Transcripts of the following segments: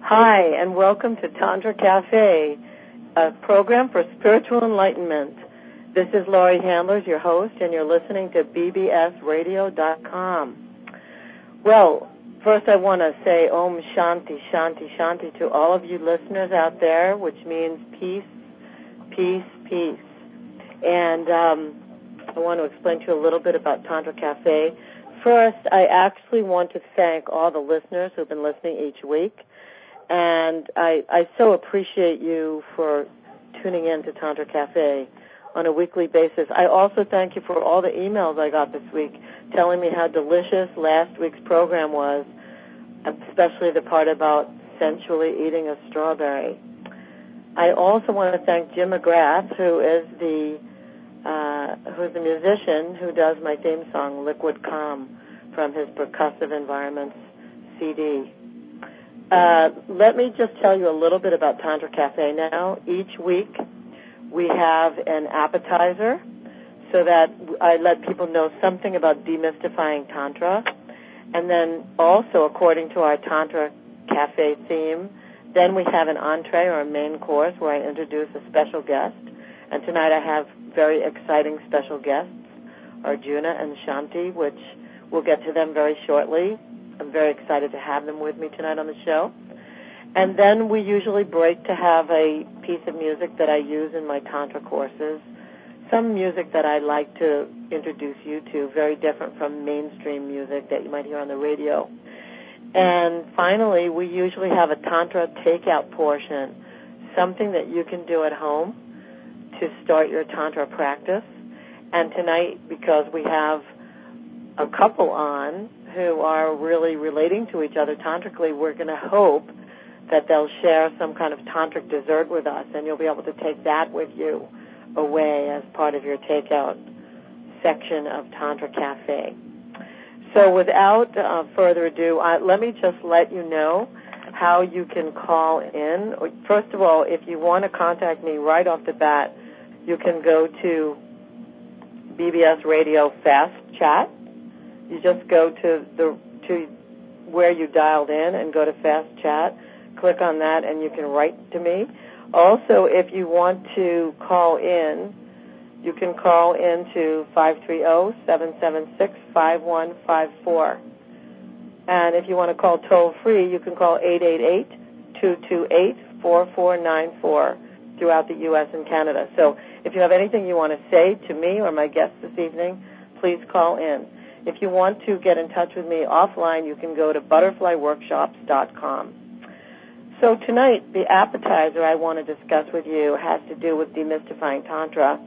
Hi, and welcome to Tantra Cafe, a program for spiritual enlightenment. This is Laurie Handlers, your host, and you're listening to bbsradio.com. Well, first I want to say Om Shanti, Shanti, Shanti to all of you listeners out there, which means peace, peace, peace. And I want to explain to you a little bit about Tantra Cafe. First, I actually want to thank all the listeners who've been listening each week. And I so appreciate you for tuning in to Tantra Cafe on a weekly basis. I also thank you for all the emails I got this week telling me how delicious last week's program was, especially the part about sensually eating a strawberry. I also want to thank Jim McGrath, who's a musician who does my theme song, Liquid Calm, from his Percussive Environments CD. Let me just tell you a little bit about Tantra Cafe now. Each week we have an appetizer so that I let people know something about demystifying Tantra. And then also, according to our Tantra Cafe theme, then we have an entree or a main course where I introduce a special guest. And tonight I have very exciting special guests, Arjuna and Shanti, which we'll get to them very shortly. I'm very excited to have them with me tonight on the show. And then we usually break to have a piece of music that I use in my Tantra courses, some music that I like to introduce you to, very different from mainstream music that you might hear on the radio. And finally, we usually have a Tantra takeout portion, something that you can do at home to start your Tantra practice. And tonight, because we have a couple on who are really relating to each other tantrically, we're going to hope that they'll share some kind of tantric dessert with us, and you'll be able to take that with you away as part of your takeout section of Tantra Cafe. So without further ado, let me just let you know how you can call in. First of all, if you want to contact me right off the bat, you can go to BBS Radio Fast Chat. You just go to where you dialed in and go to Fast Chat, click on that, and you can write to me. Also, if you want to call in, you can call in to 530-776-5154. And if you want to call toll-free, you can call 888-228-4494 throughout the U.S. and Canada. So if you have anything you want to say to me or my guests this evening, please call in. If you want to get in touch with me offline, you can go to butterflyworkshops.com. So tonight, the appetizer I want to discuss with you has to do with demystifying Tantra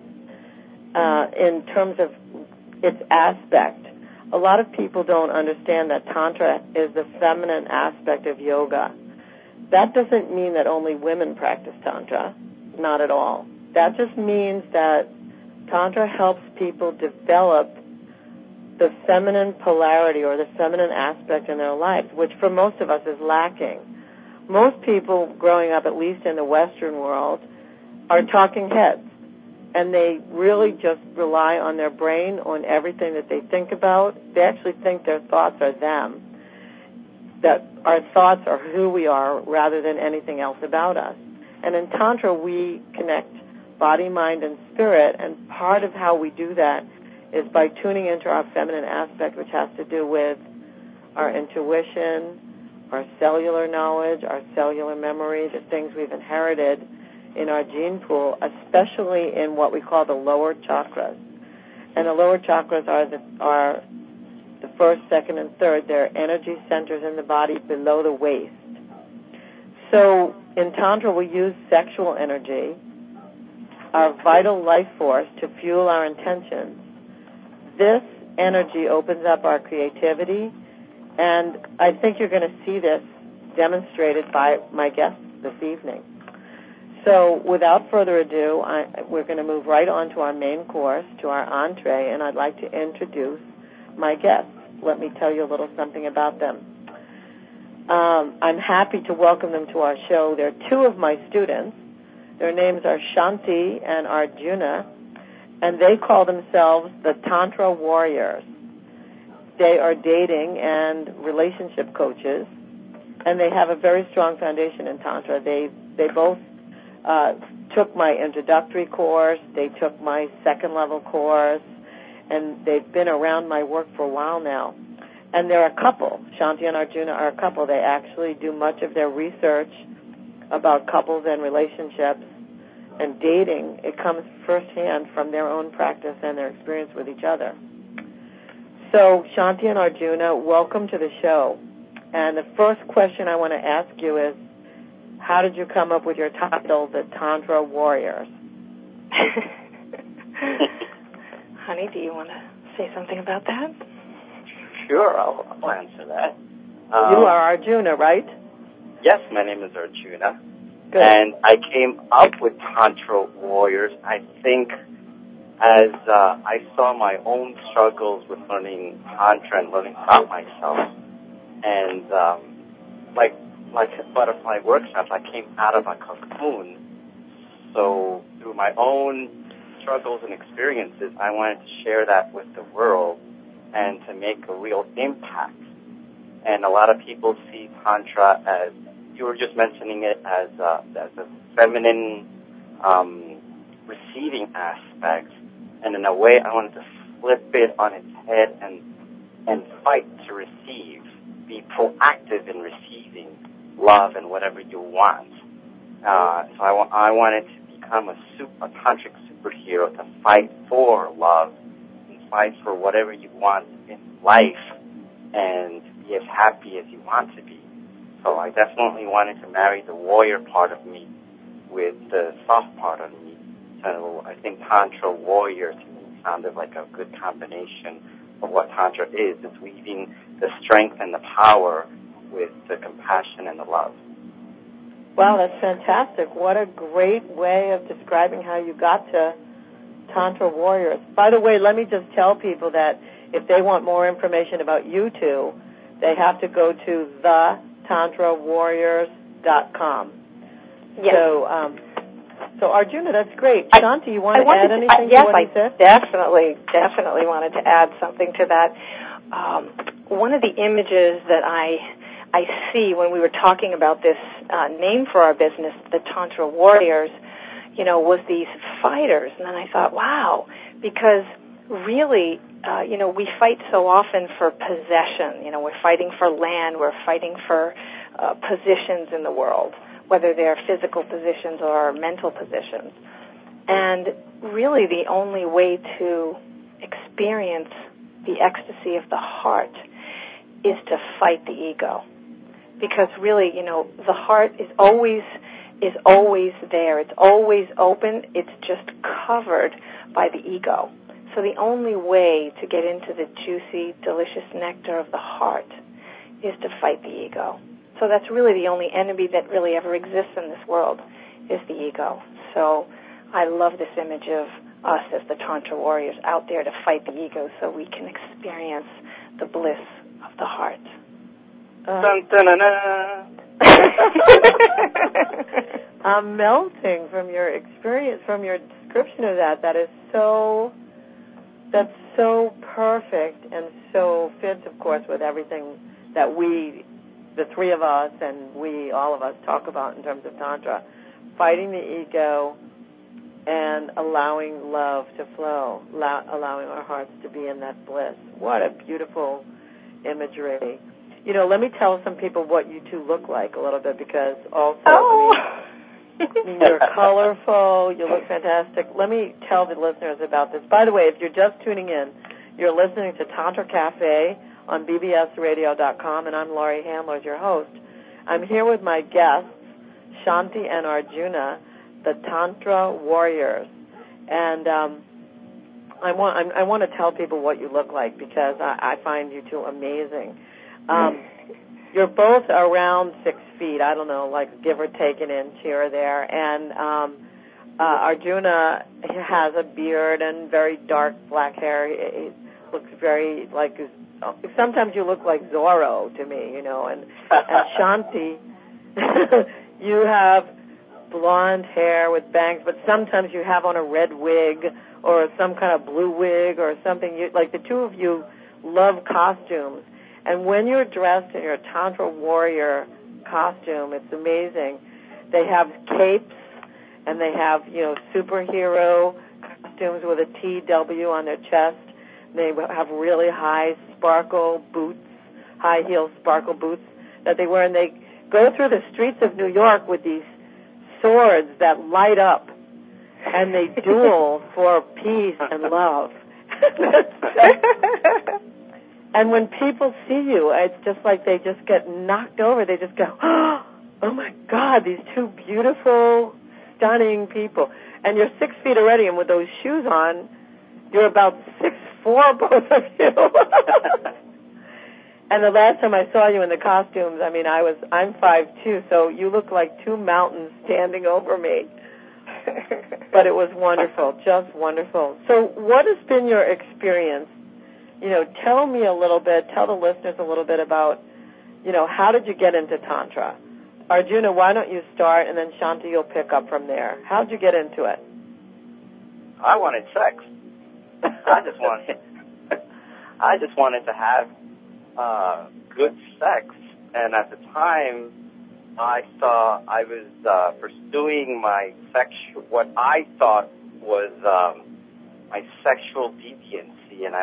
in terms of its aspect. A lot of people don't understand that Tantra is the feminine aspect of yoga. That doesn't mean that only women practice Tantra, not at all. That just means that Tantra helps people develop the feminine polarity or the feminine aspect in their lives, which for most of us is lacking. Most people growing up, at least in the Western world, are talking heads, and they really just rely on their brain, on everything that they think about. They actually think their thoughts are them, that our thoughts are who we are rather than anything else about us. And in Tantra, we connect body, mind, and spirit, and part of how we do that is by tuning into our feminine aspect, which has to do with our intuition, our cellular knowledge, our cellular memory, the things we've inherited in our gene pool, especially in what we call the lower chakras. And the lower chakras are the first, second, and third. They're energy centers in the body below the waist. So in Tantra, we use sexual energy, our vital life force, to fuel our intentions. This energy opens up our creativity, and I think you're going to see this demonstrated by my guests this evening. So without further ado, we're going to move right on to our main course, to our entree, and I'd like to introduce my guests. Let me tell you a little something about them. I'm happy to welcome them to our show. They're two of my students. Their names are Shanti and Arjuna, and they call themselves the Tantra Warriors. They are dating and relationship coaches, and they have a very strong foundation in Tantra. They both took my introductory course. They took my second level course, and they've been around my work for a while now. And they're a couple. Shanti and Arjuna are a couple. They actually do much of their research about couples and relationships and dating. It comes firsthand from their own practice and their experience with each other. So, Shanti and Arjuna, welcome to the show. And the first question I want to ask you is, how did you come up with your title, The Tantra Warriors? Honey, do you want to say something about that? Sure, I'll answer that. You are Arjuna, right? Yes, my name is Arjuna. Good. And I came up with Tantra Warriors, I think, as I saw my own struggles with learning Tantra and learning about myself. And like Butterfly Workshops, I came out of a cocoon. So through my own struggles and experiences, I wanted to share that with the world and to make a real impact. And a lot of people see Tantra as, you were just mentioning it as a feminine receiving aspect. And in a way, I wanted to flip it on its head and fight to receive. Be proactive in receiving love and whatever you want. So I wanted to become a tantric superhero to fight for love and fight for whatever you want in life and be as happy as you want to be. So I definitely wanted to marry the warrior part of me with the soft part of me. So I think Tantra Warrior to me sounded like a good combination of what Tantra is. It's weaving the strength and the power with the compassion and the love. Wow, that's fantastic. What a great way of describing how you got to Tantra Warriors. By the way, let me just tell people that if they want more information about you two, they have to go to thetantrawarriors.com. Yes. So Arjuna, that's great. Shanti, you want to add anything to what he said? Definitely wanted to add something to that. One of the images that I see when we were talking about this name for our business, the Tantra Warriors, was these fighters. And then I thought, wow, because really, we fight so often for possession. We're fighting for land. We're fighting for positions in the world, whether they're physical positions or mental positions. And really the only way to experience the ecstasy of the heart is to fight the ego. Because really, the heart is always there. It's always open. It's just covered by the ego. So the only way to get into the juicy, delicious nectar of the heart is to fight the ego. So that's really the only enemy that really ever exists in this world is the ego. So I love this image of us as the Tantra Warriors out there to fight the ego so we can experience the bliss of the heart. Dun, dun, dun, dun. I'm melting from your experience, from your description of that. That's so perfect and so fits, of course, with everything that we, the three of us, and all of us talk about in terms of Tantra. Fighting the ego and allowing love to flow, allowing our hearts to be in that bliss. What a beautiful imagery. Let me tell some people what you two look like a little bit, because also, you're colorful, you look fantastic. Let me tell the listeners about this. By the way, if you're just tuning in, you're listening to Tantra Cafe on bbsradio.com, and I'm Laurie Handler, your host. I'm here with my guests, Shanti and Arjuna, the Tantra Warriors. And I want to tell people what you look like, because I find you two amazing. You're both around 6 feet, I don't know, like give or take an inch here or there. And Arjuna has a beard and very dark black hair. He looks very sometimes you look like Zorro to me, and Shanti, you have blonde hair with bangs, but sometimes you have on a red wig or some kind of blue wig or something. The two of you love costumes. And when you're dressed in your Tantra Warrior costume. It's amazing. They have capes, and they have, superhero costumes with a TW on their chest. They have really high sparkle boots, high heel sparkle boots that they wear, and they go through the streets of New York with these swords that light up, and they duel for peace and love. And when people see you, it's just like they just get knocked over. They just go, oh, my God, these two beautiful, stunning people. And you're 6 feet already, and with those shoes on, you're about 6'4", both of you. And the last time I saw you in the costumes, I'm 5'2", so you look like two mountains standing over me. But it was wonderful, just wonderful. So what has been your experience? Tell me a little bit, tell the listeners a little bit about, how did you get into Tantra? Arjuna, why don't you start, and then Shanti, you'll pick up from there. How did you get into it? I wanted sex. I just wanted to have good sex. And at the time, I was pursuing what I thought was my sexual deviancy, and I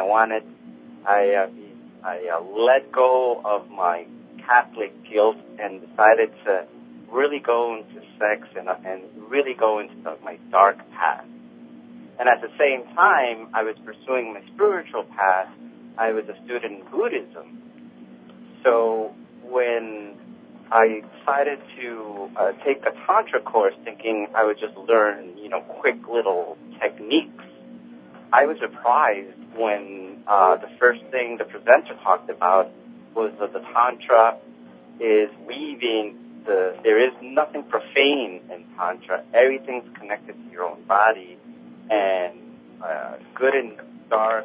let go of my Catholic guilt and decided to really go into sex and really go into my dark past. And at the same time, I was pursuing my spiritual path. I was a student in Buddhism. So when I decided to take the Tantra course, thinking I would just learn, quick little techniques, I was surprised when the first thing the presenter talked about was that the Tantra is weaving there is nothing profane in Tantra. Everything's connected to your own body, and good and dark,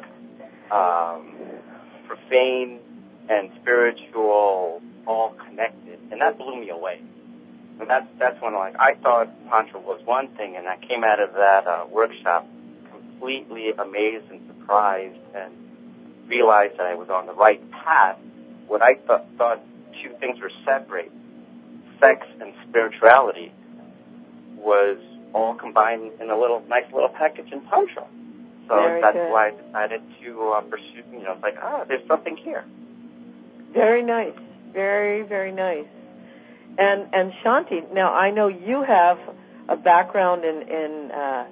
profane and spiritual, all connected. And that blew me away. And that's when I thought Tantra was one thing, and I came out of that workshop completely amazed and surprised and realized that I was on the right path. What I thought two things were separate, sex and spirituality, was all combined in a nice little package in Tantra. So that's why I decided to pursue, there's something here. Very nice. Very, very nice. And Shanti, now I know you have a background in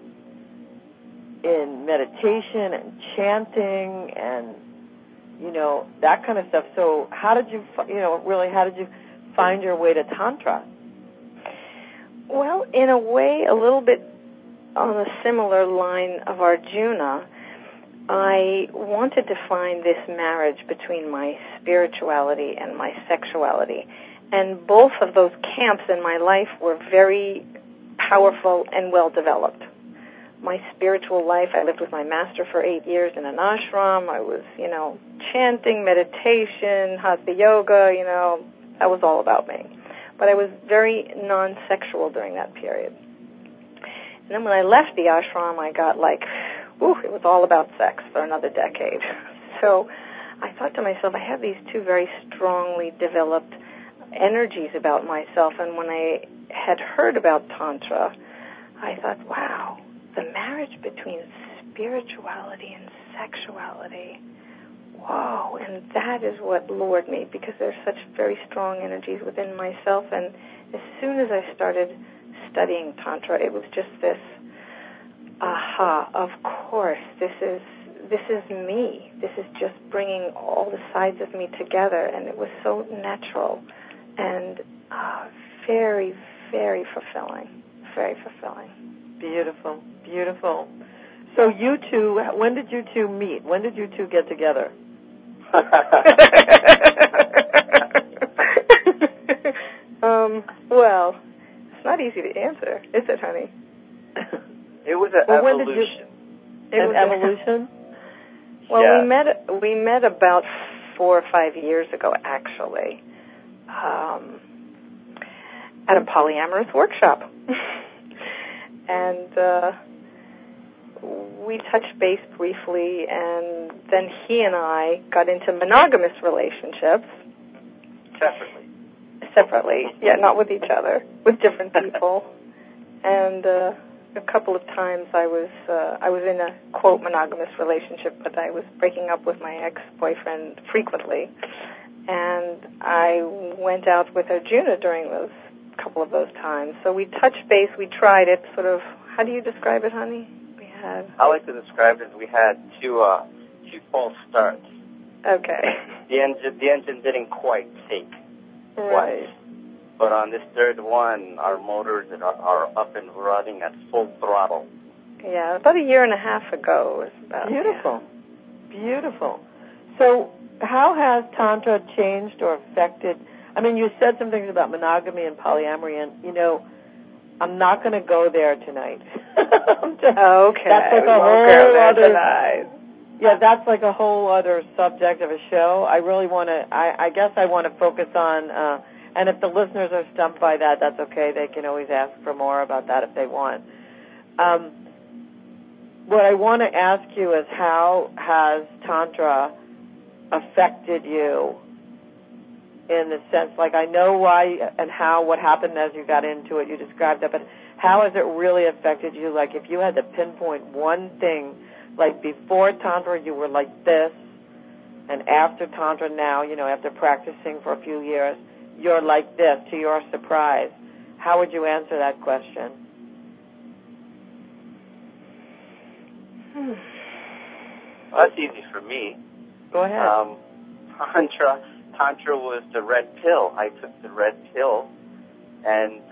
meditation and chanting and that kind of stuff. So how did you find your way to Tantra? Well, in a way, a little bit on a similar line of Arjuna, I wanted to find this marriage between my spirituality and my sexuality. And both of those camps in my life were very powerful and well developed. My spiritual life, I lived with my master for 8 years in an ashram. I was, chanting, meditation, hatha yoga, that was all about me. But I was very non-sexual during that period. And then when I left the ashram, I got it was all about sex for another decade. So I thought to myself, I have these two very strongly developed energies about myself. And when I had heard about Tantra, I thought, wow, the marriage between spirituality and sexuality, whoa, and that is what lured me, because there's such very strong energies within myself. And as soon as I started studying Tantra, it was just this, aha, of course, this is me. This is just bringing all the sides of me together, and it was so natural and very, very fulfilling, very fulfilling. Beautiful, beautiful. So you two, when did you two meet? When did you two get together? Well, it's not easy to answer, is it, honey? It was an evolution. Evolution? Well, yeah. we met about 4 or 5 years ago, actually, at a polyamorous workshop. And we touched base briefly, and then he and I got into monogamous relationships. separately. Yeah, not with each other, with different people. And a couple of times I was in a, quote, monogamous relationship, but I was breaking up with my ex-boyfriend frequently. And I went out with Arjuna during those couple of those times. So we touched base, we tried it, sort of, how do you describe it, honey? I like to describe it as we had two false starts. Okay. The engine didn't quite take Right. twice. But on this third one, our motors are up and running at full throttle. Yeah, about a year and a half ago. Beautiful. Yeah. Beautiful. So how has Tantra changed or affected? I mean, you said some things about monogamy and polyamory, and, you know, I'm not going to go there tonight. Okay. That's like a whole other. Yeah, that's like a whole other subject of a show. I really want to. I guess I want to focus on. And if the listeners are stumped by that, that's okay. They can always ask for more about that if they want. What I want to ask you is, how has Tantra affected you? In the sense, like, I know why and how, what happened as you got into it, you described that, but how has it really affected you? Like, if you had to pinpoint one thing, like before Tantra you were like this, and after Tantra now, you know, after practicing for a few years, you're like this, to your surprise, how would you answer that question? Well, that's easy for me. Go ahead. Tantra was the red pill. I took the red pill, and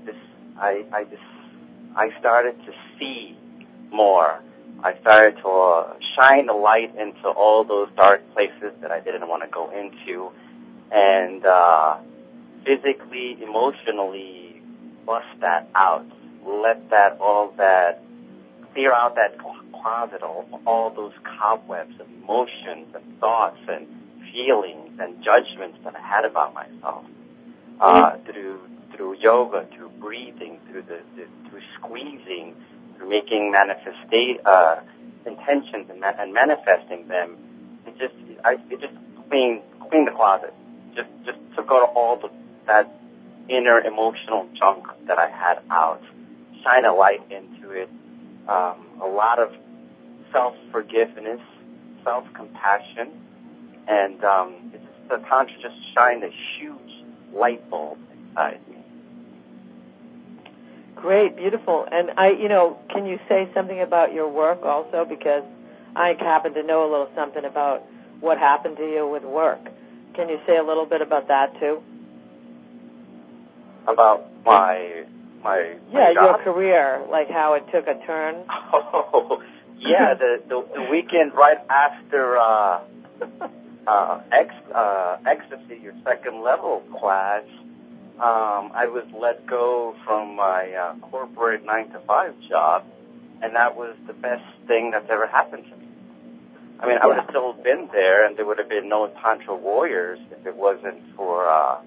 I started to see more. I started to shine the light into all those dark places that I didn't want to go into, and physically, emotionally, bust that out. Let clear out that closet, all those cobwebs of emotions and thoughts and feelings and judgments that I had about myself, through yoga, through breathing, through squeezing, through making intentions and manifesting them. It just cleaned the closet. Just took out all that inner emotional junk that I had out. Shine a light into it. A lot of self-forgiveness, self-compassion. And the Tantra just shined a huge light bulb inside me. Great, beautiful. And can you say something about your work also? Because I happen to know a little something about what happened to you with work. Can you say a little bit about that too? About my job? Your career, like how it took a turn. Oh, yeah, the weekend right after Ecstasy, your second level class, I was let go from my corporate 9-to-5 job, and that was the best thing that's ever happened to me. I mean, I would have still been there, and there would have been no Tantra Warriors if it wasn't for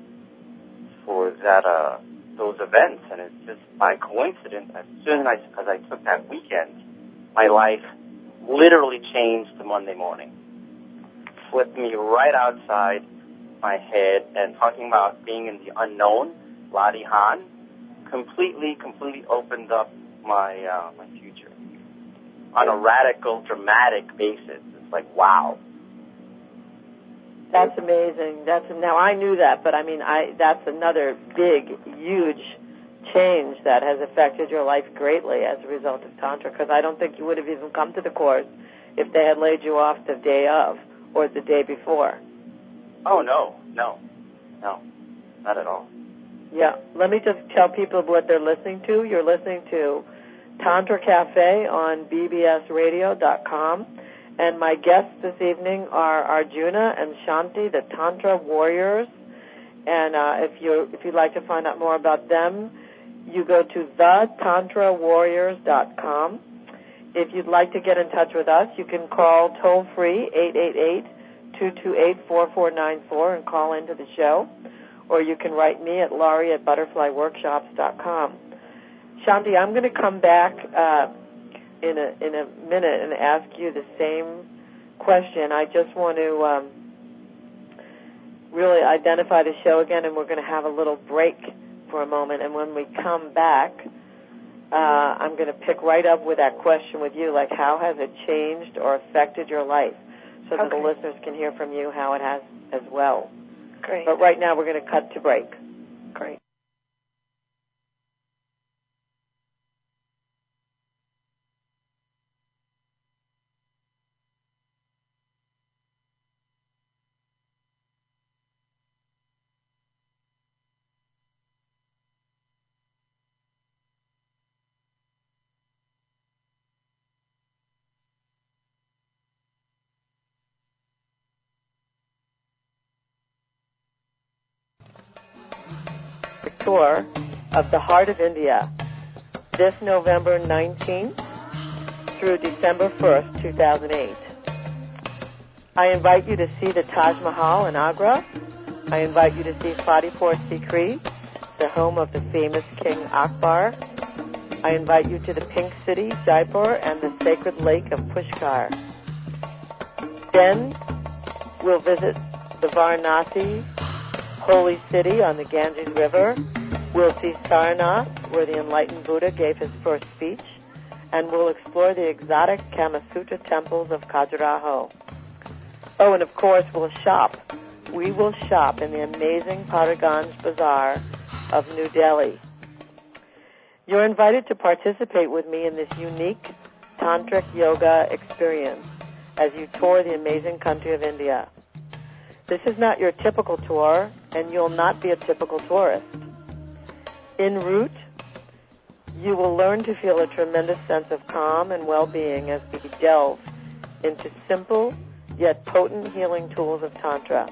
those events. And it's just by coincidence, as soon as I took that weekend, my life literally changed to Monday morning. Flipped me right outside my head, and talking about being in the unknown, Ladihan, completely opened up my future on a radical, dramatic basis. It's like, wow. That's amazing. Now I knew that, but I mean, that's another big, huge change that has affected your life greatly as a result of Tantra, because I don't think you would have even come to the course if they had laid you off the day of or the day before. Oh, no, not at all. Yeah, let me just tell people what they're listening to. You're listening to Tantra Cafe on bbsradio.com, and my guests this evening are Arjuna and Shanti, the Tantra Warriors. And if you'd like to find out more about them, you go to thetantrawarriors.com. If you'd like to get in touch with us, you can call toll-free 888-228-4494 and call into the show. Or you can write me at Laurie@butterflyworkshops.com. Shanti, I'm going to come back in a minute and ask you the same question. I just want to really identify the show again, and we're going to have a little break for a moment. And when we come back, I'm going to pick right up with that question with you, like how has it changed or affected your life, so that the listeners can hear from you how it has as well. Great. But right now we're going to cut to break. Great. Tour of the Heart of India this November 19th through December 1st, 2008. I invite you to see the Taj Mahal in Agra. I invite you to see Fatehpur Sikri, the home of the famous King Akbar. I invite you to the Pink City, Jaipur, and the sacred lake of Pushkar. Then we'll visit the Varanasi holy city on the Ganges River. We'll see Sarnath, where the enlightened Buddha gave his first speech, and we'll explore the exotic Kama Sutra temples of Khajuraho. Oh, and of course, we'll shop. We will shop in the amazing Paraganj Bazaar of New Delhi. You're invited to participate with me in this unique tantric yoga experience as you tour the amazing country of India. This is not your typical tour, and you'll not be a typical tourist. En route, you will learn to feel a tremendous sense of calm and well-being as we delve into simple yet potent healing tools of Tantra.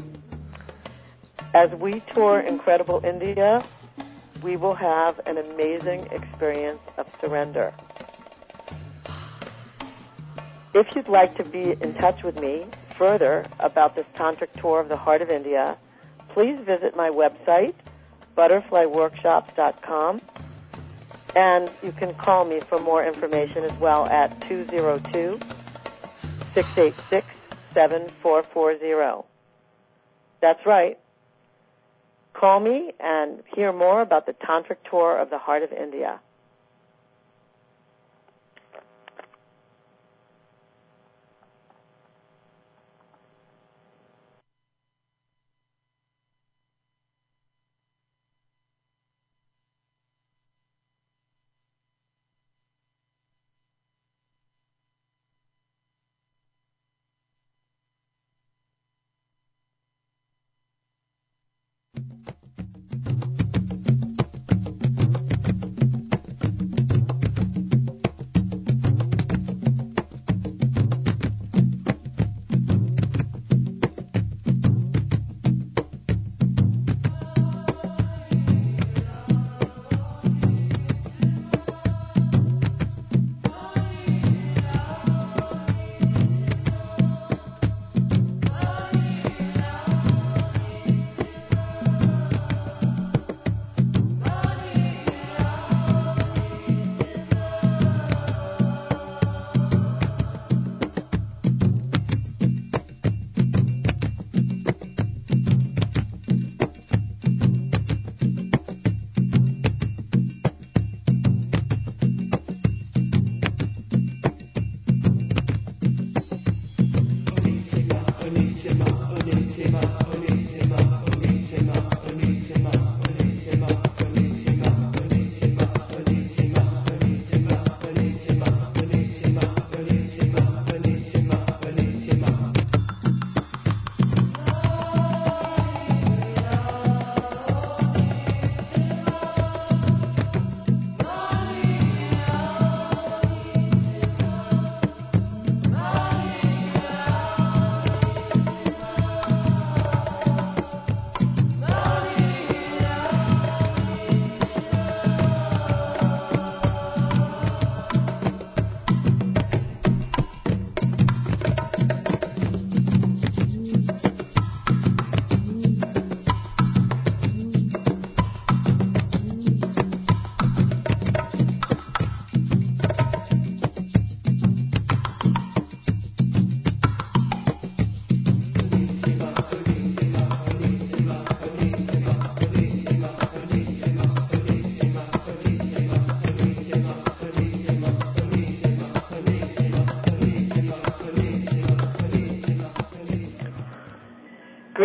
As we tour incredible India, we will have an amazing experience of surrender. If you'd like to be in touch with me further about this tantric tour of the Heart of India, please visit my website, butterflyworkshops.com, and you can call me for more information as well at 202-686-7440. That's right. Call me and hear more about the tantric tour of the Heart of India.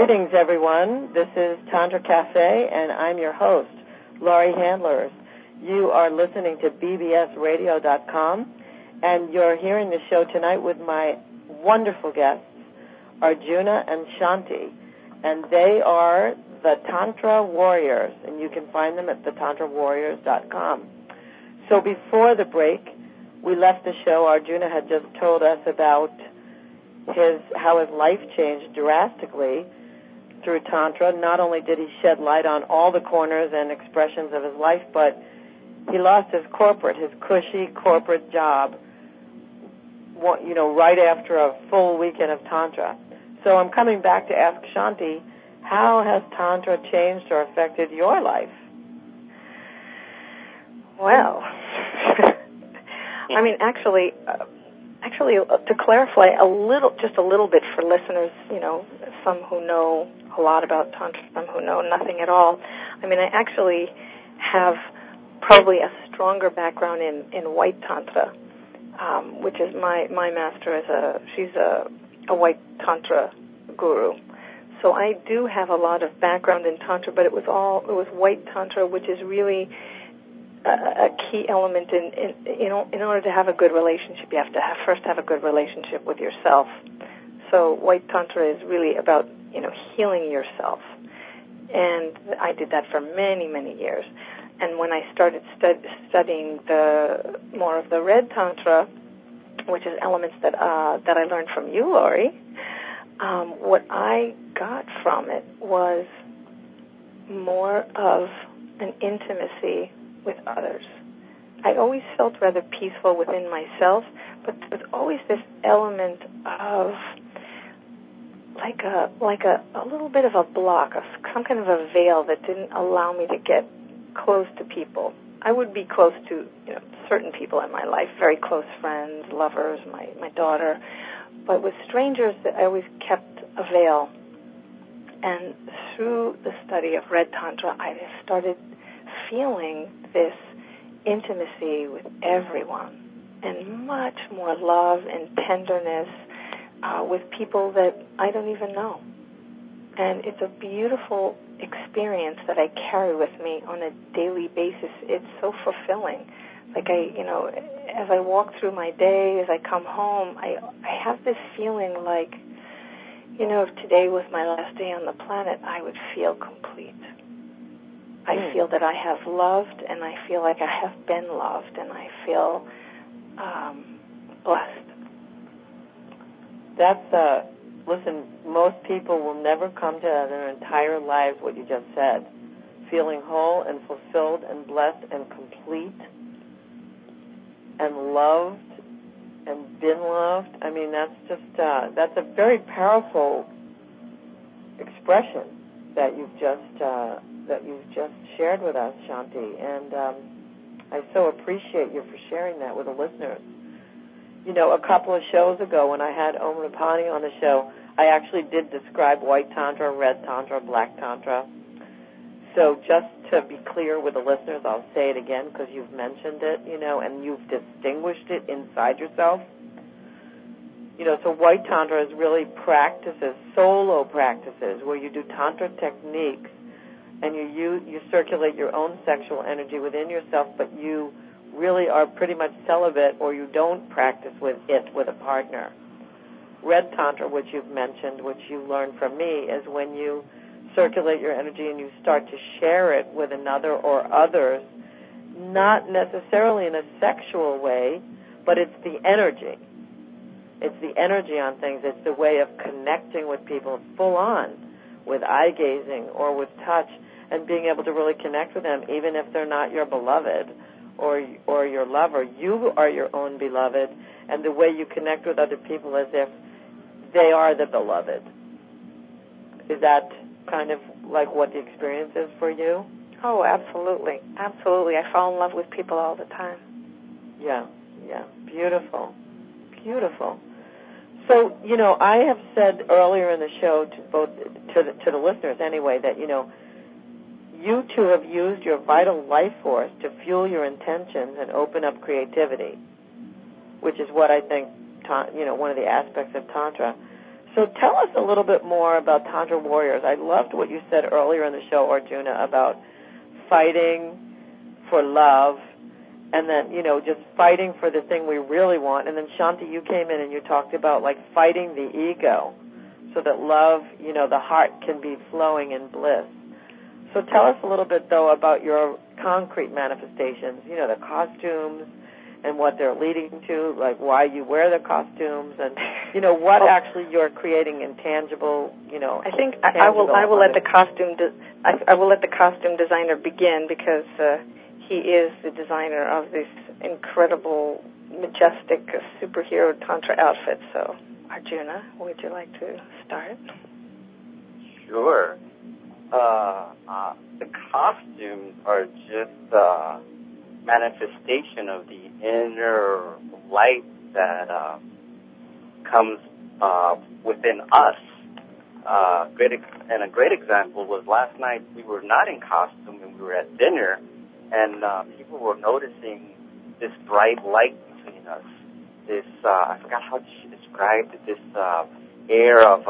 Greetings, everyone. This is Tantra Cafe, and I'm your host, Laurie Handlers. You are listening to bbsradio.com, and you're hearing the show tonight with my wonderful guests, Arjuna and Shanti, and they are the Tantra Warriors, and you can find them at thetantrawarriors.com. So before the break, we left the show. Arjuna had just told us about how his life changed drastically through Tantra. Not only did he shed light on all the corners and expressions of his life, but he lost his cushy corporate job, right after a full weekend of Tantra. So I'm coming back to ask Shanti, how has Tantra changed or affected your life? Well, I mean, actually, to clarify just a little bit for listeners, some who know a lot about Tantra, some who know nothing at all. I mean, I actually have probably a stronger background in White Tantra, which is my master she's a White Tantra guru. So I do have a lot of background in Tantra, but it was White Tantra, which is really a key element in order to have a good relationship. You have to first have a good relationship with yourself. So White Tantra is really about healing yourself, and I did that for many, many years. And when I started studying more of the Red Tantra, which is elements that I learned from you, Laurie, what I got from it was more of an intimacy with others. I always felt rather peaceful within myself, but there was always this element of like a little bit of a block, some kind of a veil that didn't allow me to get close to people. I would be close to certain people in my life, very close friends, lovers, my daughter, but with strangers that I always kept a veil. And through the study of Red Tantra, I started feeling this intimacy with everyone and much more love and tenderness with people that I don't even know. And it's a beautiful experience that I carry with me on a daily basis. It's so fulfilling. Like as I walk through my day, as I come home, I have this feeling like, if today was my last day on the planet, I would feel complete. I feel that I have loved, and I feel like I have been loved, and I feel blessed. Listen, most people will never come to their entire lives what you just said, feeling whole and fulfilled and blessed and complete and loved and been loved. I mean, that's a very powerful expression that you've just shared with us, Shanti, and I so appreciate you for sharing that with the listeners. A couple of shows ago when I had Om Rapani on the show, I actually did describe White Tantra, Red Tantra, Black Tantra. So just to be clear with the listeners, I'll say it again because you've mentioned it, and you've distinguished it inside yourself. So White Tantra is really solo practices, where you do Tantra techniques and you circulate your own sexual energy within yourself, but you really are pretty much celibate, or you don't practice with a partner. Red Tantra, which you've mentioned, which you learned from me, is when you circulate your energy and you start to share it with another or others, not necessarily in a sexual way, but it's the energy. It's the energy on things. It's the way of connecting with people full on, with eye gazing or with touch, and being able to really connect with them, even if they're not your beloved or your lover. You are your own beloved, and the way you connect with other people as if they are the beloved. Is that kind of like what the experience is for you? Oh, absolutely. Absolutely. I fall in love with people all the time. Yeah. Beautiful. Beautiful. So, I have said earlier in the show to the listeners anyway that, you two have used your vital life force to fuel your intentions and open up creativity, which is what I think, one of the aspects of Tantra. So tell us a little bit more about Tantra Warriors. I loved what you said earlier in the show, Arjuna, about fighting for love and then, just fighting for the thing we really want. And then, Shanti, you came in and you talked about, like, fighting the ego so that love, the heart can be flowing in bliss. So tell us a little bit, though, about your concrete manifestations, the costumes and what they're leading to, like why you wear the costumes and, what actually you're creating in tangible, I think I will let the costume designer begin because he is the designer of this incredible, majestic superhero Tantra outfit. So, Arjuna, would you like to start? Sure. The costumes are just a manifestation of the inner light that comes within us. A great example was last night we were not in costume and we were at dinner, and people were noticing this bright light between us. This I forgot how she described it. This air of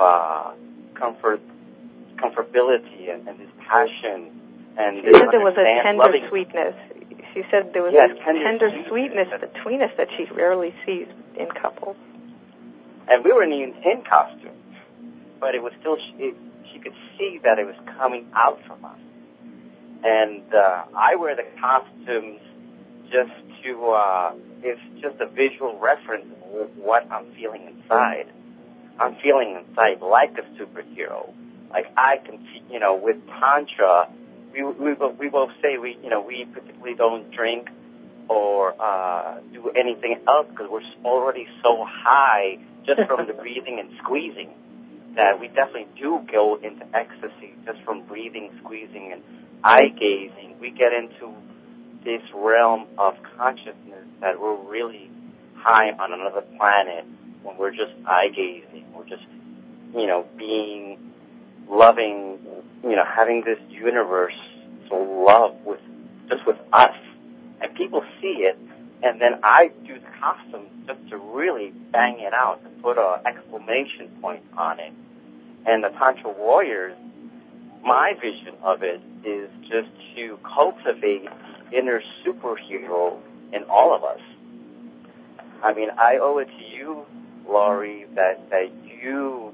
comfortability and this passion. And she said there was a tender sweetness. She said there was this tender sweetness between us that she rarely sees in couples. And we were in costume, but it was still, she could see that it was coming out from us. And I wear the costumes just to, it's just a visual reference of what I'm feeling inside. I'm feeling inside like a superhero. Like I can see, with Tantra, we both say we particularly don't drink or do anything else because we're already so high just from the breathing and squeezing that we definitely do go into ecstasy just from breathing, squeezing, and eye gazing. We get into this realm of consciousness that we're really high on another planet when we're just eye gazing. We're just, being loving, having this universe so love with us. And people see it, and then I do the costume just to really bang it out and put an exclamation point on it. And the Tantra Warriors, my vision of it is just to cultivate the inner superhero in all of us. I mean, I owe it to you, Laurie, that you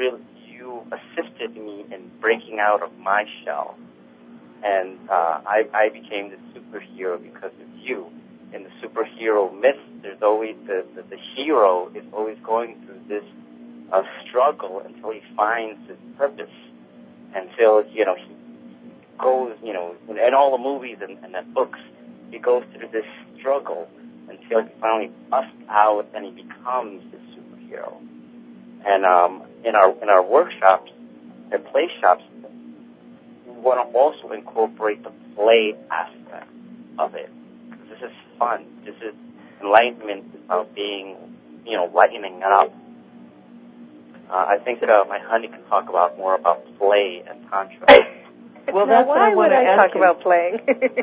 assisted me in breaking out of my shell. And I became the superhero because of you. In the superhero myth, there's always the hero is always going through this struggle until he finds his purpose. Until, he goes, in all the movies and the books, he goes through this struggle until he finally busts out and he becomes the superhero. And in our workshops, and play shops, we want to also incorporate the play aspect of it. This is fun. This is enlightenment about being, lightening up. I think my honey can talk more about play and Tantra. Well, that's why what would I talk you. about playing?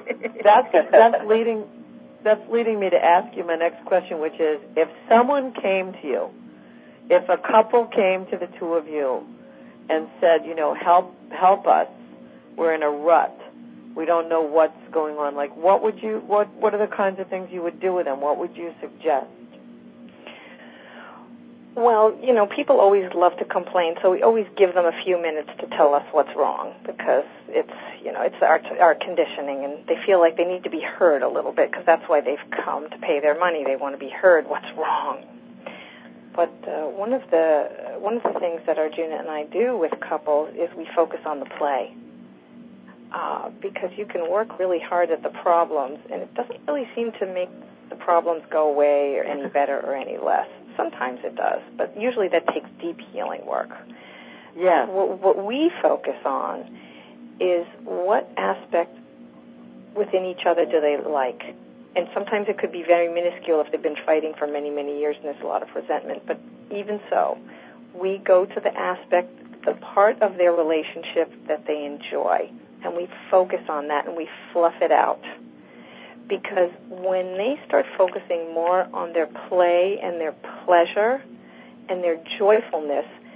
That's leading me to ask you my next question, which is, if someone came to you, if a couple came to the two of you and said, help us, we're in a rut, we don't know what's going on, like what are the kinds of things you would do with them? What would you suggest? Well, people always love to complain, so we always give them a few minutes to tell us what's wrong because it's our conditioning, and they feel like they need to be heard a little bit because that's why they've come to pay their money. They want to be heard. What's wrong? But one of the things that Arjuna and I do with couples is we focus on the play because you can work really hard at the problems, and it doesn't really seem to make the problems go away or any better or any less. Sometimes it does, but usually that takes deep healing work. Yeah. What we focus on is what aspect within each other do they like. And sometimes it could be very minuscule if they've been fighting for many, many years and there's a lot of resentment. But even so, we go to the aspect, the part of their relationship that they enjoy, and we focus on that and we fluff it out. Because when they start focusing more on their play and their pleasure and their joyfulness,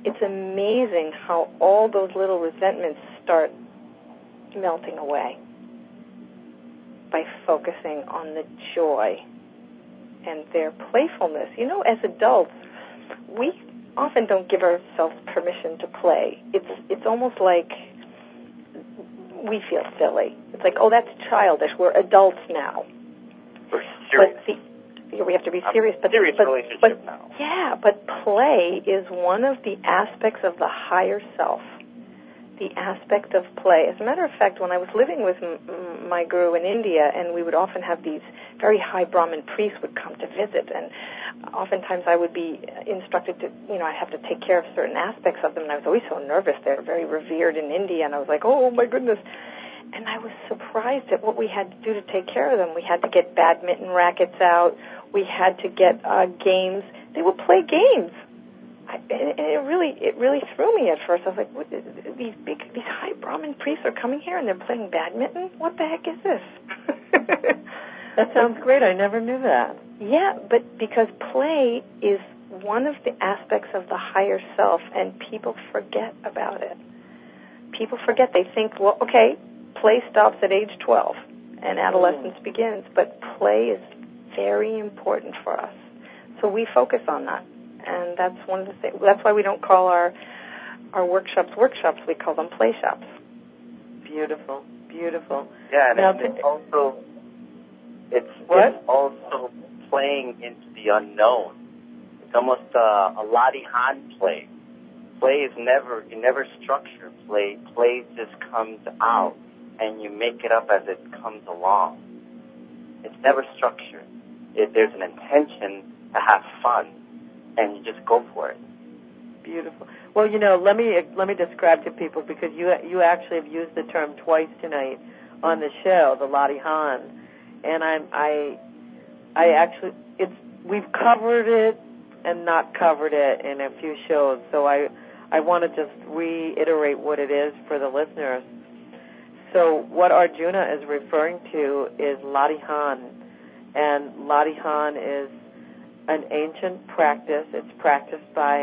it's amazing how all those little resentments start melting away by focusing on the joy and their playfulness. You know, as adults, we often don't give ourselves permission to play. It's almost like we feel silly. It's like, oh, that's childish. We're adults now. We're serious. We have to be serious. Serious relationship now. Yeah, but play is one of the aspects of the higher self. The aspect of play. As a matter of fact, when I was living with my guru in India, and we would often have these very high Brahmin priests would come to visit, and oftentimes I would be instructed to, I have to take care of certain aspects of them, and I was always so nervous. They were very revered in India, and I was like, oh, my goodness. And I was surprised at what we had to do to take care of them. We had to get badminton rackets out. We had to get games. They would play games. And it really threw me at first. I was like, these high Brahmin priests are coming here and they're playing badminton? What the heck is this? That sounds great. I never knew that. Yeah, but because play is one of the aspects of the higher self, and people forget about it. People forget. They think, well, okay, play stops at age 12 and adolescence begins, but play is very important for us. So we focus on that. And that's one of the things. That's why we don't call our workshops. We call them play shops. Beautiful, beautiful. Yeah, and now, it's also playing into the unknown. It's almost a Latihan play. Play is never structure. Play just comes out, and you make it up as it comes along. It's never structured. There's an intention to have fun. And you just go for it. Beautiful. Well, let me describe to people, because you actually have used the term twice tonight on the show, the Latihan, and I actually we've covered it and not covered it in a few shows, so I want to just reiterate what it is for the listeners. So what Arjuna is referring to is Latihan, and Latihan is an ancient practice. It's practiced by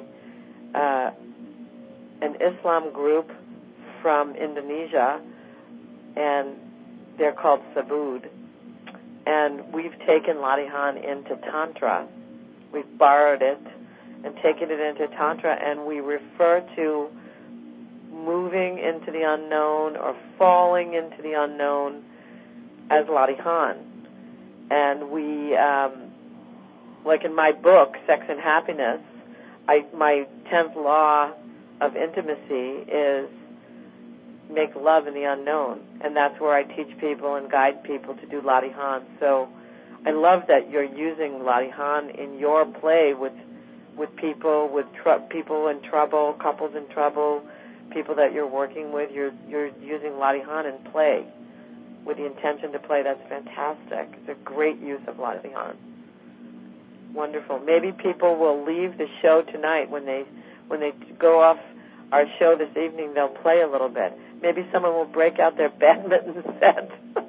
an Islam group from Indonesia, and they're called Subud. And we've taken Latihan into Tantra. We've borrowed it and taken it into Tantra, and we refer to moving into the unknown or falling into the unknown as Latihan. And we like in my book, Sex and Happiness, my 10th law of intimacy is make love in the unknown. And that's where I teach people and guide people to do Latihan. So I love that you're using Latihan in your play with people, people in trouble, couples in trouble, people that you're working with. You're using Latihan in play with the intention to play. That's fantastic. It's a great use of Latihan. Wonderful. Maybe people will leave the show tonight when they go off our show this evening. They'll play a little bit. Maybe someone will break out their badminton set,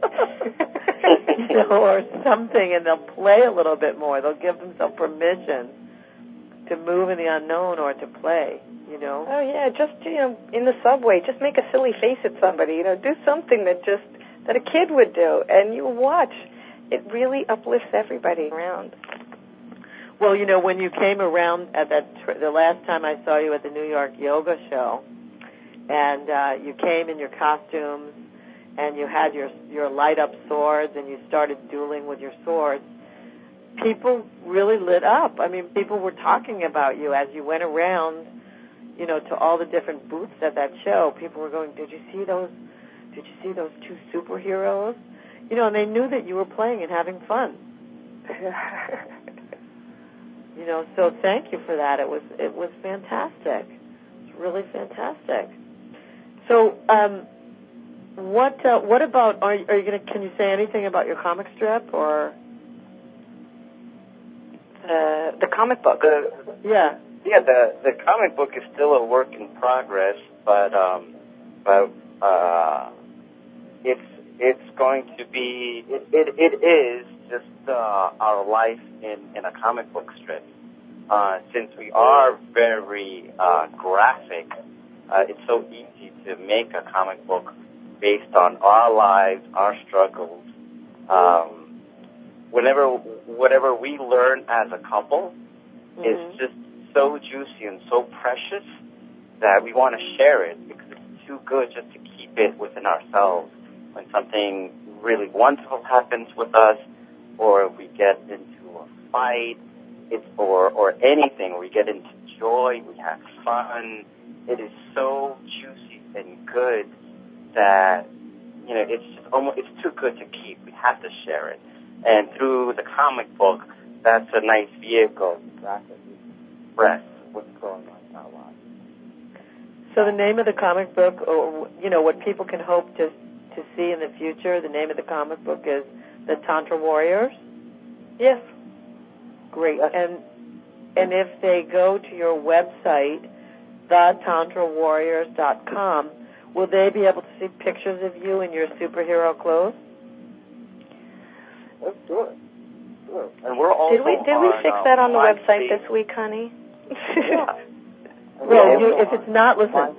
or something, and they'll play a little bit more. They'll give themselves permission to move in the unknown or to play. Oh yeah, just in the subway, just make a silly face at somebody. Do something that a kid would do, and you watch. It really uplifts everybody around. Well, when you came around at the last time I saw you at the New York Yoga Show, and you came in your costumes, and you had your light-up swords, and you started dueling with your swords, people really lit up. I mean, people were talking about you as you went around, to all the different booths at that show. People were going, did you see those two superheroes? And they knew that you were playing and having fun. So thank you for that. It was fantastic. It's really fantastic. So, what about? Are you gonna? Can you say anything about your comic strip or the comic book? Yeah. The comic book is still a work in progress, but it's going to be. It is just our life in a comic book strip. since we are very graphic, it's so easy to make a comic book based on our lives, our struggles. Whatever we learn as a couple is just so juicy and so precious that we want to share it because it's too good just to keep it within ourselves. When something really wonderful happens with us, or we get into a fight, or anything, or we get into joy, we have fun, it is so juicy and good that, it's too good to keep. We have to share it. And through the comic book, that's a nice vehicle to express what's going on in our lives. So the name of the comic book, or, what people can hope to see in the future, the name of the comic book is The Tantra Warriors? Yes. Great. And if they go to your website, thetantrawarriors.com, will they be able to see pictures of you in your superhero clothes? Let's do it. And we're also Did we fix that on the website this week, honey? Yeah. Well, if it's not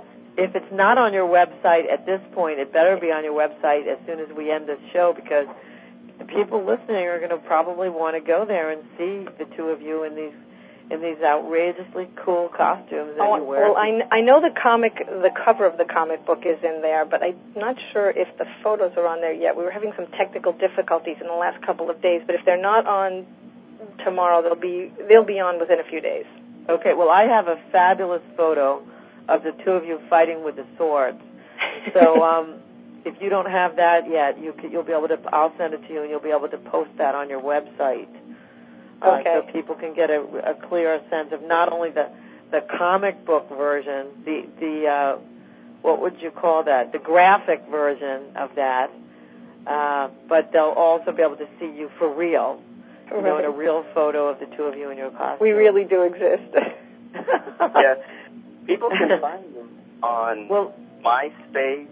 on your website at this point, it better be on your website as soon as we end this show, because the people listening are going to probably want to go there and see the two of you in these outrageously cool costumes that you wear. Well, I know the cover of the comic book is in there, but I'm not sure if the photos are on there yet. We were having some technical difficulties in the last couple of days, but if they're not on tomorrow, they'll be on within a few days. Okay, well, I have a fabulous photo of the two of you fighting with the swords. So if you don't have that yet, you'll be able to. I'll send it to you, and you'll be able to post that on your website. Okay. So people can get a clearer sense of not only the comic book version, the what would you call that? The graphic version of that, but they'll also be able to see you for real. In a real photo of the two of you in your costume. We really do exist. Yes. People can find them on MySpace,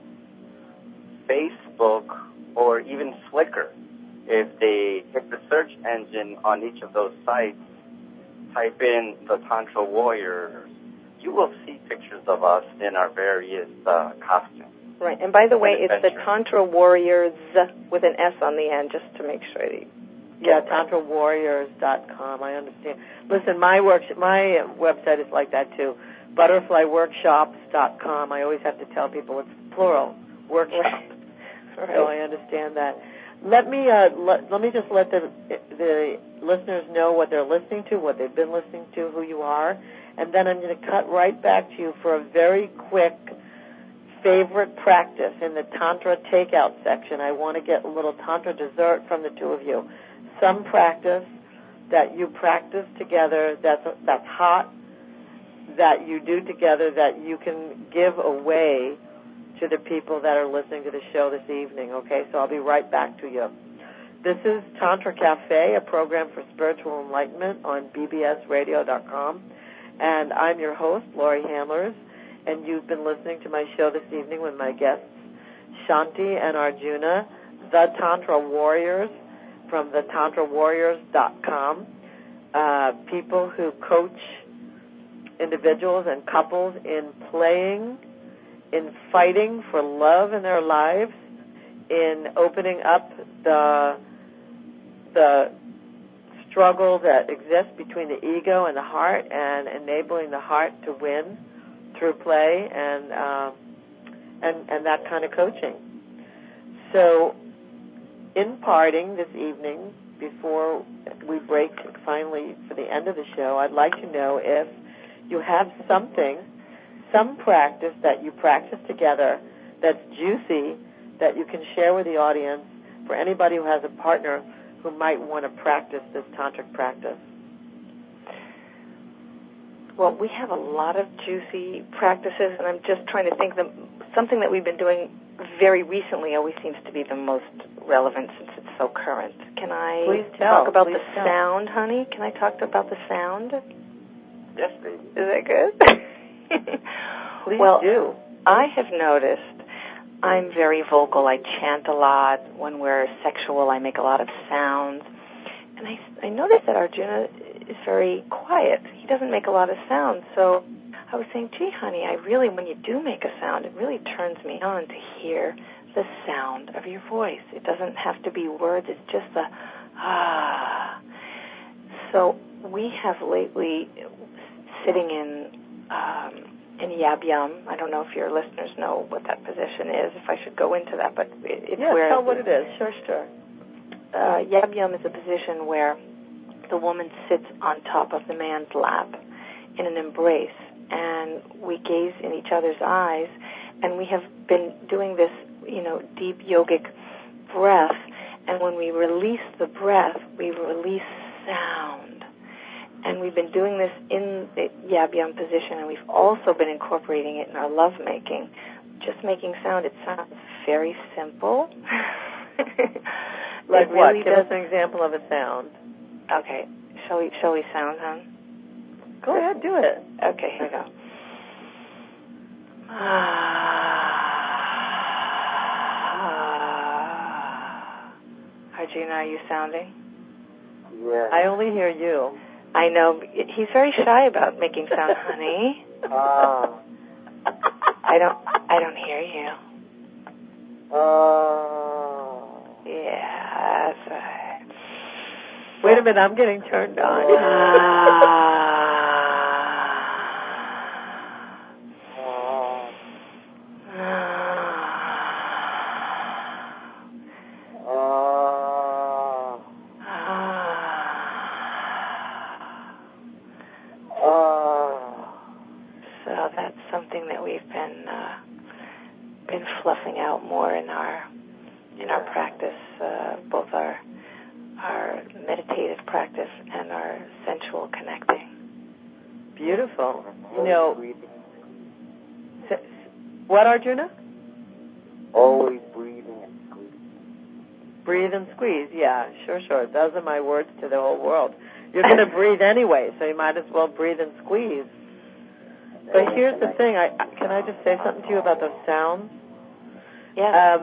Facebook, or even Flickr. If they hit the search engine on each of those sites, type in the Tantra Warriors, you will see pictures of us in our various costumes. Right. And by the way, it's the Tantra Warriors with an S on the end, just to make sure that tantrawarriors.com. I understand. Listen, my website is like that too. Butterflyworkshops.com. I always have to tell people it's plural, workshop. Right. So I understand that. Let me just let the listeners know what they're listening to, what they've been listening to, who you are, and then I'm going to cut right back to you for a very quick favorite practice in the Tantra takeout section. I want to get a little Tantra dessert from the two of you. Some practice that you practice together that's hot, that you do together, that you can give away to the people that are listening to the show this evening, okay? So I'll be right back to you. This is Tantra Cafe, a program for spiritual enlightenment on bbsradio.com, and I'm your host, Laurie Handlers, and you've been listening to my show this evening with my guests, Shanti and Arjuna, the Tantra Warriors, from thetantrawarriors.com, people who coach individuals and couples in playing, in fighting for love in their lives, in opening up the struggle that exists between the ego and the heart, and enabling the heart to win through play and that kind of coaching. So, in parting this evening, before we break finally for the end of the show, I'd like to know if you have some practice that you practice together that's juicy, that you can share with the audience for anybody who has a partner who might want to practice this tantric practice. Well, we have a lot of juicy practices, and I'm just trying to think something that we've been doing very recently always seems to be the most relevant since it's so current. Can I talk about the sound, honey? Can I talk about the sound? Yes, baby. Is that good? Please do. I have noticed I'm very vocal. I chant a lot. When we're sexual, I make a lot of sounds. And I noticed that Arjuna, is very quiet. He doesn't make a lot of sound. So I was saying, gee, honey, when you do make a sound, it really turns me on to hear the sound of your voice. It doesn't have to be words. It's just the ah. So we have lately, sitting in Yab Yum. I don't know if your listeners know what that position is, if I should go into that, but it's where... tell what it is. Sure. Yab Yum is a position where the woman sits on top of the man's lap in an embrace, and we gaze in each other's eyes, and we have been doing this, deep yogic breath, and when we release the breath, we release sound. And we've been doing this in the Yab Yum position, and we've also been incorporating it in our lovemaking. Just making sound, it sounds very simple. Like what? Give us an example of a sound. Okay. Shall we sound, hon? Go ahead, do it. Okay, here we go. Arjuna, are you sounding? Yeah. I only hear you. I know. He's very shy about making sound, honey. I don't hear you. Yeah, that's right. Wait a minute, I'm getting turned on. So that's something that we've been fluffing out more in our practice, both our meditative practice and our sensual connecting. Beautiful. What, Arjuna? Always breathing and squeezing. Breathe and squeeze, yeah, sure. Those are my words to the whole world. You're going to breathe anyway, so you might as well breathe and squeeze. But here's the thing. Can I just say something to you about those sounds? Yeah.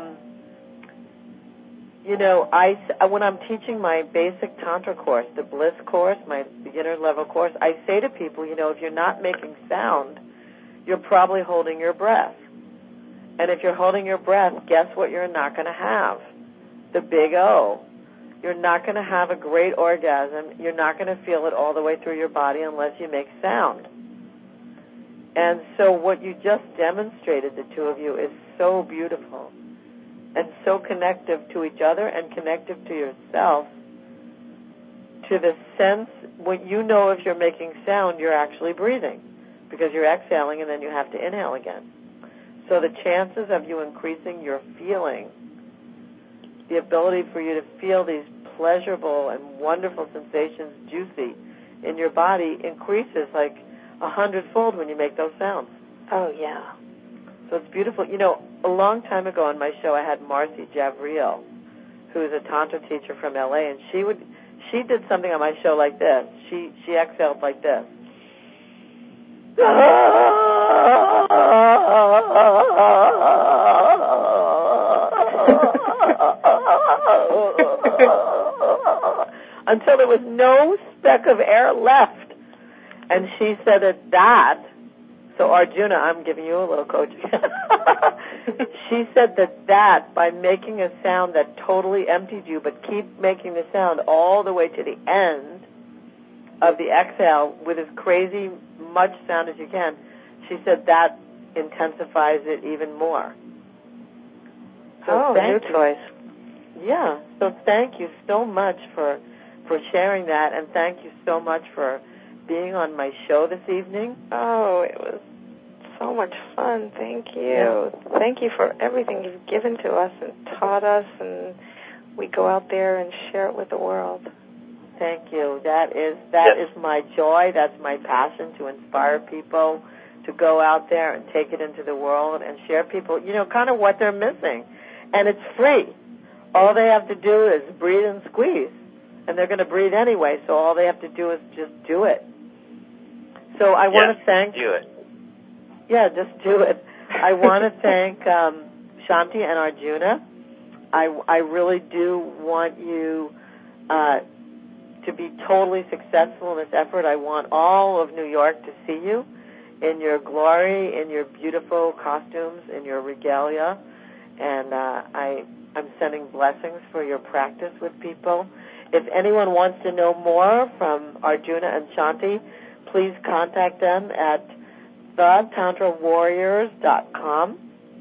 When I'm teaching my basic Tantra course, the Bliss course, my beginner level course, I say to people, if you're not making sound, you're probably holding your breath. And if you're holding your breath, guess what you're not going to have? The big O. You're not going to have a great orgasm. You're not going to feel it all the way through your body unless you make sound. And so what you just demonstrated, the two of you, is so beautiful and so connective to each other and connective to yourself, to the sense, when if you're making sound, you're actually breathing because you're exhaling and then you have to inhale again. So the chances of you increasing your feeling, the ability for you to feel these pleasurable and wonderful sensations, juicy, in your body increases like 100-fold when you make those sounds. Oh, yeah. So it's beautiful. A long time ago on my show, I had Marcy Javriel, who is a Tantra teacher from L.A., and she did something on my show like this. She exhaled like this. Until there was no speck of air left. And she said that, so Arjuna, I'm giving you a little coaching. She said that by making a sound that totally emptied you, but keep making the sound all the way to the end of the exhale with as crazy much sound as you can, she said that intensifies it even more. So new choice. Yeah, so thank you so much for sharing that, and thank you so much for being on my show this evening. Oh, it was so much fun. Thank you. Yeah. Thank you for everything you've given to us and taught us, and we go out there and share it with the world. Thank you. That is my joy. That's my passion, to inspire people to go out there and take it into the world and share people, kind of what they're missing. And it's free. All they have to do is breathe and squeeze. And they're going to breathe anyway, so all they have to do is just do it. So I want to thank... do it. Yeah, just do it. I want to thank Shanti and Arjuna. I really do want you to be totally successful in this effort, I want all of New York to see you in your glory, in your beautiful costumes, in your regalia. And I'm sending blessings for your practice with people. If anyone wants to know more from Arjuna and Shanti, please contact them at thetantrawarriors.com.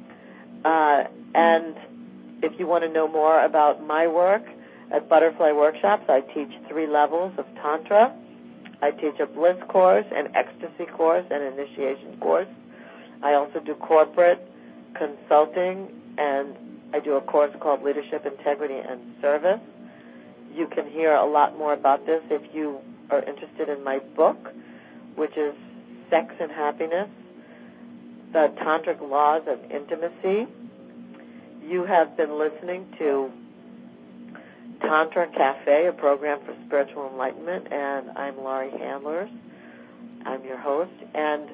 And if you want to know more about my work at Butterfly Workshops, I teach 3 levels of Tantra. I teach a bliss course, an ecstasy course, and an initiation course. I also do corporate consulting, and I do a course called Leadership, Integrity, and Service. You can hear a lot more about this if you are interested in my book, which is Sex and Happiness, The Tantric Laws of Intimacy. You have been listening to Tantra Cafe, a program for spiritual enlightenment, and I'm Laurie Handlers. I'm your host. And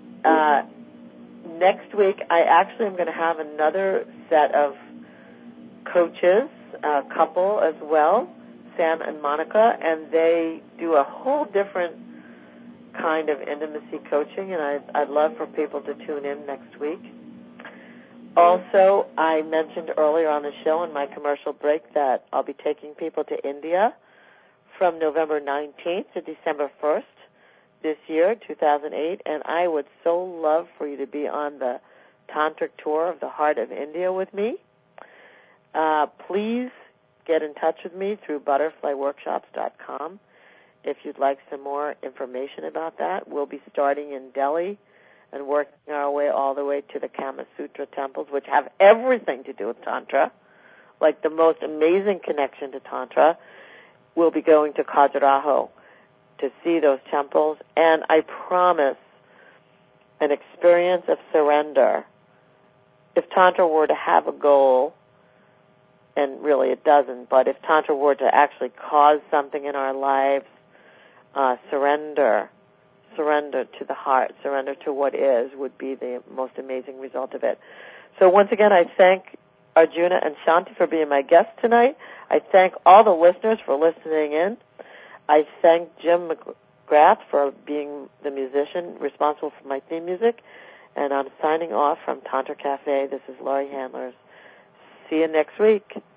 next week, I actually am going to have another set of coaches, a couple as well, Sam and Monica, and they do a whole different kind of intimacy coaching, and I'd love for people to tune in next week. Also, I mentioned earlier on the show in my commercial break that I'll be taking people to India from November 19th to December 1st this year, 2008, and I would so love for you to be on the Tantric tour of the Heart of India with me. Please get in touch with me through butterflyworkshops.com if you'd like some more information about that. We'll be starting in Delhi and working our way all the way to the Kama Sutra temples, which have everything to do with Tantra, like the most amazing connection to Tantra. We'll be going to Khajuraho to see those temples, and I promise an experience of surrender. If Tantra were to have a goal, and really it doesn't, but if Tantra were to actually cause something in our lives, surrender to the heart, surrender to what is, would be the most amazing result of it. So once again, I thank Arjuna and Shanti for being my guests tonight. I thank all the listeners for listening in. I thank Jim McGrath for being the musician responsible for my theme music. And I'm signing off from Tantra Cafe. This is Laurie Handlers. See you next week.